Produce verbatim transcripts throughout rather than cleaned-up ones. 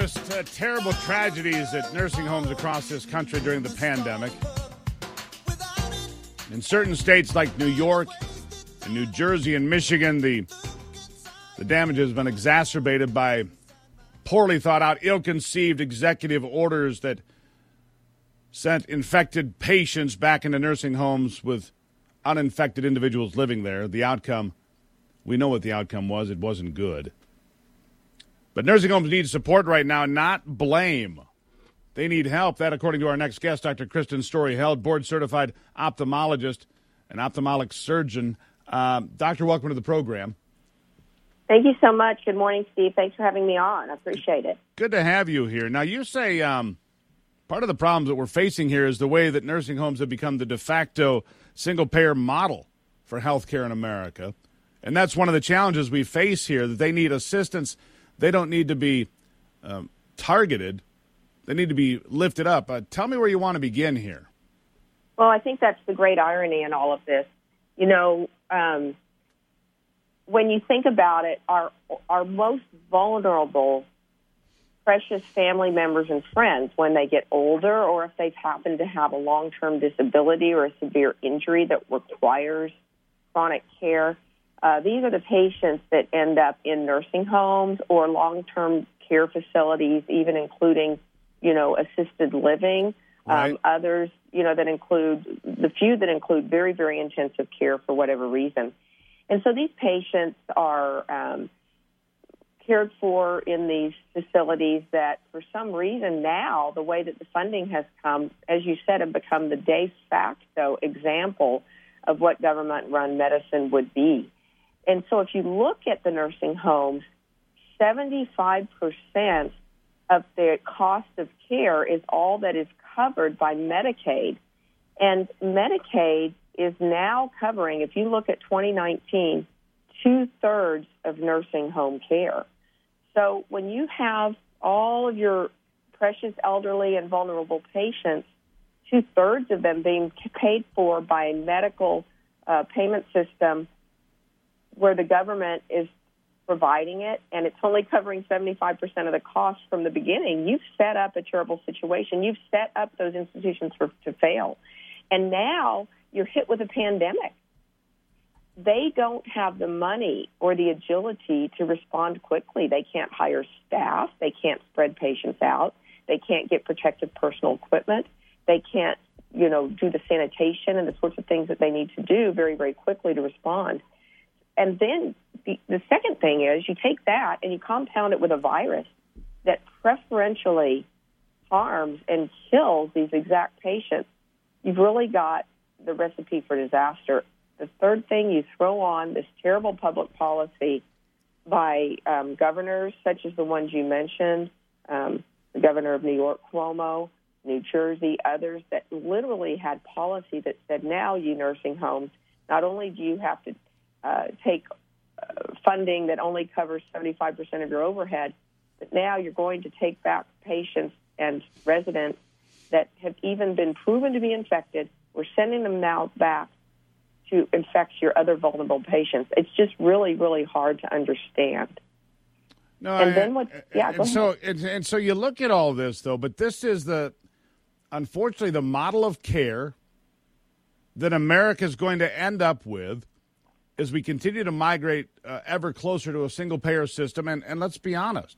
witnessed uh, terrible tragedies at nursing homes across this country during the pandemic. In certain states like New York and New Jersey and Michigan, the, the damage has been exacerbated by poorly thought out, ill-conceived executive orders that sent infected patients back into nursing homes with uninfected individuals living there. The outcome, we know what the outcome was. It wasn't good. But nursing homes need support right now, not blame. They need help. That, according to our next guest, Doctor Kristen Story-Held, board-certified ophthalmologist and ophthalmic surgeon. Uh, doctor, welcome to the program. Thank you so much. Good morning, Steve. Thanks for having me on. I appreciate it. Good to have you here. Now, you say um, part of the problems that we're facing here is the way that nursing homes have become the de facto single-payer model for health care in America. And that's one of the challenges we face here, that they need assistance. They don't need to be um, targeted. They need to be lifted up. Uh, tell me where you want to begin here. Well, I think that's the great irony in all of this. You know, um, when you think about it, our, our most vulnerable, precious family members and friends, when they get older or if they've happened to have a long-term disability or a severe injury that requires chronic care, Uh, these are the patients that end up in nursing homes or long-term care facilities, even including, you know, assisted living. Right. Um, others, you know, that include, the few that include very, very intensive care for whatever reason. And so these patients are um, cared for in these facilities that for some reason now, the way that the funding has come, as you said, have become the de facto example of what government-run medicine would be. And so if you look at the nursing homes, seventy-five percent of their cost of care is all that is covered by Medicaid. And Medicaid is now covering, if you look at twenty nineteen, two-thirds of nursing home care. So when you have all of your precious elderly and vulnerable patients, two-thirds of them being paid for by a medical uh, payment system where the government is providing it, and it's only covering seventy-five percent of the cost from the beginning, you've set up a terrible situation. You've set up those institutions for, to fail. And now you're hit with a pandemic. They don't have the money or the agility to respond quickly. They can't hire staff. They can't spread patients out. They can't get protective personal equipment. They can't, you know, do the sanitation and the sorts of things that they need to do very, very quickly to respond. And then the, the second thing is you take that and you compound it with a virus that preferentially harms and kills these exact patients. You've really got the recipe for disaster. The third thing, you throw on this terrible public policy by um, governors such as the ones you mentioned, um, the governor of New York, Cuomo, New Jersey, others that literally had policy that said now you nursing homes, not only do you have to Uh, take uh, funding that only covers seventy-five percent of your overhead, but now you're going to take back patients and residents that have even been proven to be infected. We're sending them now back to infect your other vulnerable patients. It's just really, really hard to understand. No, and I, then what? Yeah, and go so ahead. and, and so you look at all this though, but this is the, unfortunately, the model of care that America is going to end up with as we continue to migrate uh, ever closer to a single-payer system. And, and let's be honest,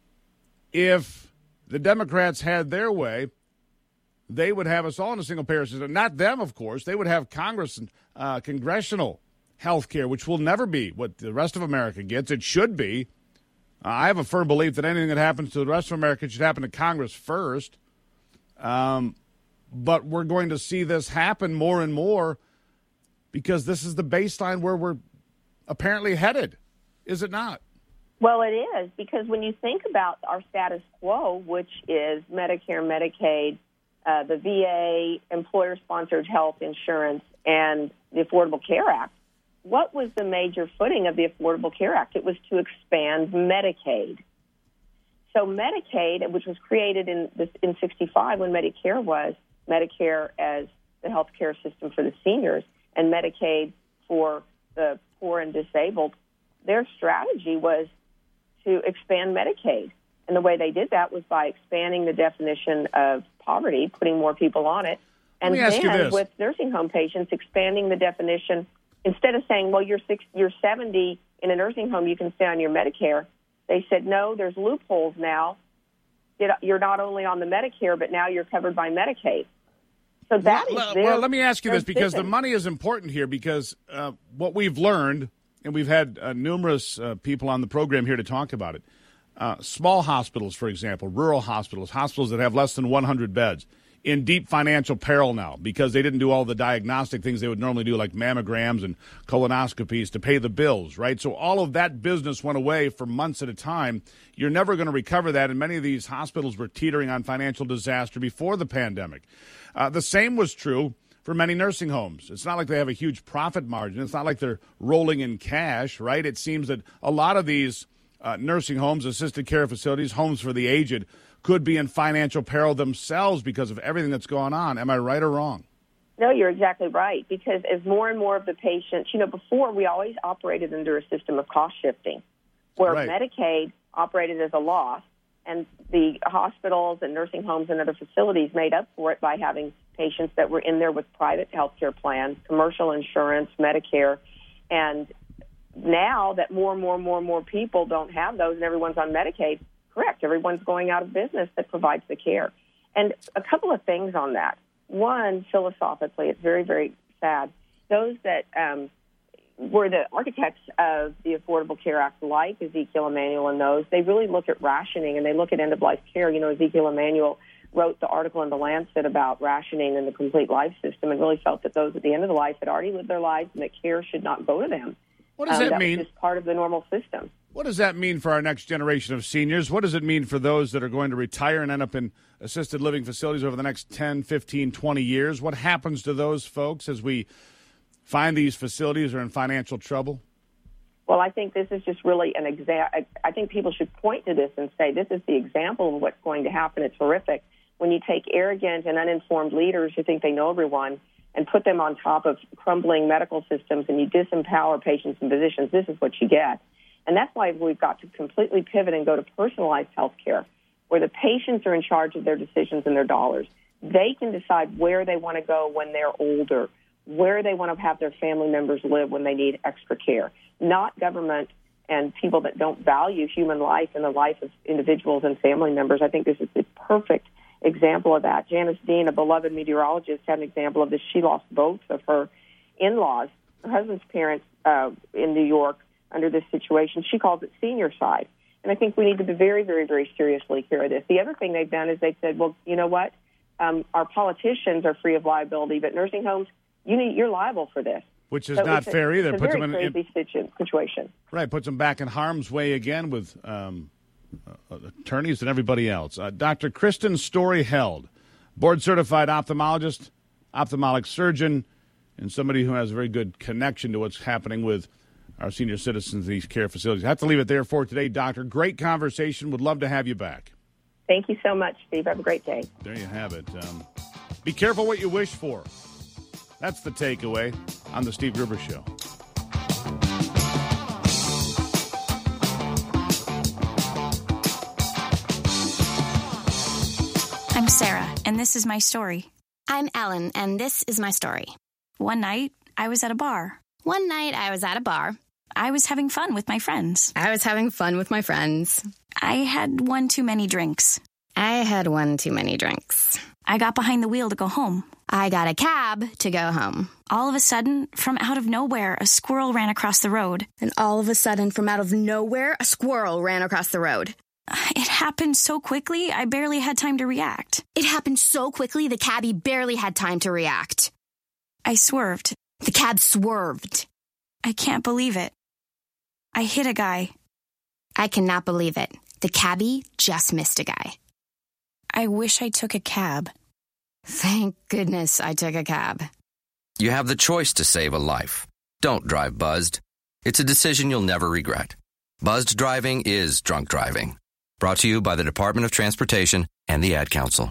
if the Democrats had their way, they would have us all in a single-payer system. Not them, of course. They would have Congress and uh, congressional health care, which will never be what the rest of America gets. It should be. Uh, I have a firm belief that anything that happens to the rest of America should happen to Congress first. Um, but we're going to see this happen more and more because this is the baseline where we're apparently headed, is it not? Well, it is, because when you think about our status quo, which is Medicare, Medicaid, uh, the V A, employer-sponsored health insurance, and the Affordable Care Act, what was the major footing of the Affordable Care Act? It was to expand Medicaid. So Medicaid, which was created in this, in sixty-five when Medicare was, Medicare as the health care system for the seniors, and Medicaid for the poor and disabled, their strategy was to expand Medicaid. And the way they did that was by expanding the definition of poverty, putting more people on it. And then with nursing home patients, expanding the definition. Instead of saying, well, you're six, you're seventy in a nursing home, you can stay on your Medicare. They said, no, there's loopholes now. You're not only on the Medicare, but now you're covered by Medicaid. So that well, is their well, let me ask you this, because the decision. money is important here, because uh, what we've learned, and we've had uh, numerous uh, people on the program here to talk about it, uh, small hospitals, for example, rural hospitals, hospitals that have less than one hundred beds, in deep financial peril now because they didn't do all the diagnostic things they would normally do, like mammograms and colonoscopies, to pay the bills, right? So all of that business went away for months at a time. You're never going to recover that, and many of these hospitals were teetering on financial disaster before the pandemic. Uh, the same was true for many nursing homes. It's not like they have a huge profit margin. It's not like they're rolling in cash, right? It seems that a lot of these uh, nursing homes, assisted care facilities, homes for the aged, could be in financial peril themselves because of everything that's going on. Am I right or wrong? No, you're exactly right, because as more and more of the patients, you know, before we always operated under a system of cost shifting, where Right. Medicaid operated as a loss, and the hospitals and nursing homes and other facilities made up for it by having patients that were in there with private health care plans, commercial insurance, Medicare. And now that more and more and more and more people don't have those and everyone's on Medicaid, correct, everyone's going out of business that provides the care. And a couple of things on that. One, philosophically, it's very, very sad. Those that um, were the architects of the Affordable Care Act, like Ezekiel Emanuel and those, they really look at rationing and they look at end-of-life care. You know, Ezekiel Emanuel wrote the article in The Lancet about rationing and the complete life system, and really felt that those at the end of the life had already lived their lives and that care should not go to them. What does um, that, that mean? was just part of the normal system. What does that mean for our next generation of seniors? What does it mean for those that are going to retire and end up in assisted living facilities over the next ten, fifteen, twenty years? What happens to those folks as we find these facilities are in financial trouble? Well, I think this is just really an example. I think people should point to this and say, this is the example of what's going to happen. It's horrific. When you take arrogant and uninformed leaders who think they know everyone and put them on top of crumbling medical systems and you disempower patients and physicians, this is what you get. And that's why we've got to completely pivot and go to personalized health care, where the patients are in charge of their decisions and their dollars. They can decide where they want to go when they're older, where they want to have their family members live when they need extra care, not government and people that don't value human life and the life of individuals and family members. I think this is the perfect example of that. Janice Dean, a beloved meteorologist, had an example of this. She lost both of her in-laws, her husband's parents uh, in New York, under this situation. She calls it senior side. And I think we need to be very, very, very seriously care of this. The other thing they've done is they've said, well, you know what? Um, our politicians are free of liability, but nursing homes, you need, you're liable for this. Which is so not it's fair a, either. It's a puts very them in, crazy situ- situation. Right, puts them back in harm's way again with um, uh, attorneys and everybody else. Uh, Doctor Kristen Story-Held, board-certified ophthalmologist, ophthalmic surgeon, and somebody who has a very good connection to what's happening with our senior citizens in these care facilities. I have to leave it there for today, Doctor. Great conversation. Would love to have you back. Thank you so much, Steve. Have a great day. There you have it. Um, be careful what you wish for. That's the takeaway on the Steve Gruber Show. I'm Sarah, and this is my story. I'm Ellen, and this is my story. One night, I was at a bar. One night, I was at a bar. I was having fun with my friends. I was having fun with my friends. I had one too many drinks. I had one too many drinks. I got behind the wheel to go home. I got a cab to go home. All of a sudden, from out of nowhere, a squirrel ran across the road. And all of a sudden, from out of nowhere, a squirrel ran across the road. It happened so quickly, I barely had time to react. It happened so quickly, the cabbie barely had time to react. I swerved. The cab swerved. I can't believe it. I hit a guy. I cannot believe it. The cabbie just missed a guy. I wish I took a cab. Thank goodness I took a cab. You have the choice to save a life. Don't drive buzzed. It's a decision you'll never regret. Buzzed driving is drunk driving. Brought to you by the Department of Transportation and the Ad Council.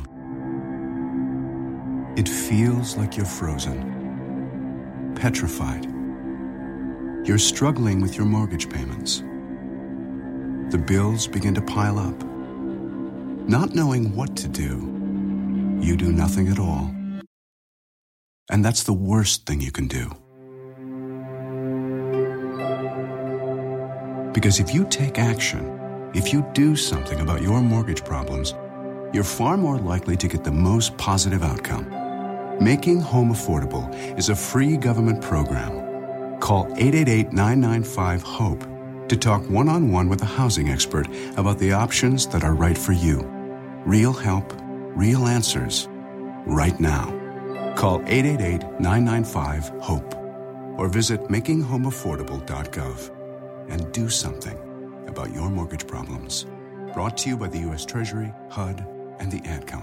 It feels like you're frozen, petrified. You're struggling with your mortgage payments. The bills begin to pile up. Not knowing what to do, you do nothing at all. And that's the worst thing you can do. Because if you take action, if you do something about your mortgage problems, you're far more likely to get the most positive outcome. Making Home Affordable is a free government program. Call eight eight eight, nine nine five, HOPE to talk one-on-one with a housing expert about the options that are right for you. Real help, real answers, right now. Call eight eight eight, nine nine five, HOPE or visit making home affordable dot gov and do something about your mortgage problems. Brought to you by the U S Treasury, H U D, and the Ad Council.